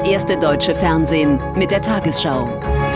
erste deutsche Fernsehen mit der Tagesschau.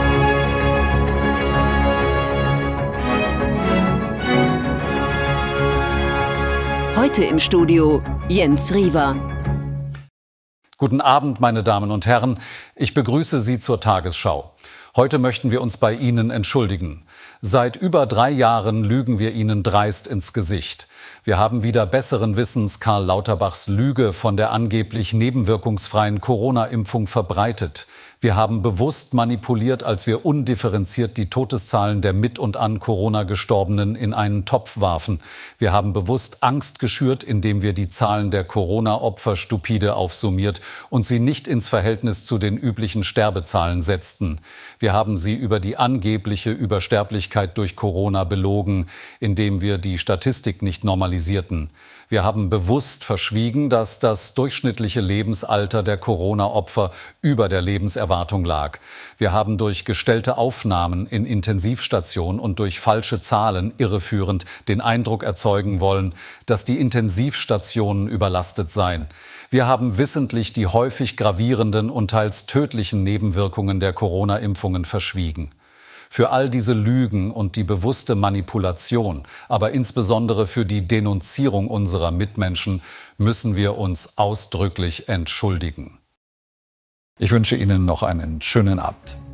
Heute im Studio Jens Riewer. Guten Abend, meine Damen und Herren. Ich begrüße Sie zur Tagesschau. Heute möchten wir uns bei Ihnen entschuldigen. Seit über 3 Jahren lügen wir Ihnen dreist ins Gesicht. Wir haben wieder besseren Wissens Karl Lauterbachs Lüge von der angeblich nebenwirkungsfreien Corona-Impfung verbreitet. Wir haben bewusst manipuliert, als wir undifferenziert die Todeszahlen der mit und an Corona Gestorbenen in einen Topf warfen. Wir haben bewusst Angst geschürt, indem wir die Zahlen der Corona-Opfer stupide aufsummiert und sie nicht ins Verhältnis zu den üblichen Sterbezahlen setzten. Wir haben sie über die angebliche Übersterblichkeit durch Corona belogen, indem wir die Statistik nicht normalisierten. Wir haben bewusst verschwiegen, dass das durchschnittliche Lebensalter der Corona-Opfer über der Lebenserwartung lag. Wir haben durch gestellte Aufnahmen in Intensivstationen und durch falsche Zahlen irreführend den Eindruck erzeugen wollen, dass die Intensivstationen überlastet seien. Wir haben wissentlich die häufig gravierenden und teils tödlichen Nebenwirkungen der Corona-Impfungen verschwiegen. Für all diese Lügen und die bewusste Manipulation, aber insbesondere für die Denunzierung unserer Mitmenschen, müssen wir uns ausdrücklich entschuldigen. Ich wünsche Ihnen noch einen schönen Abend.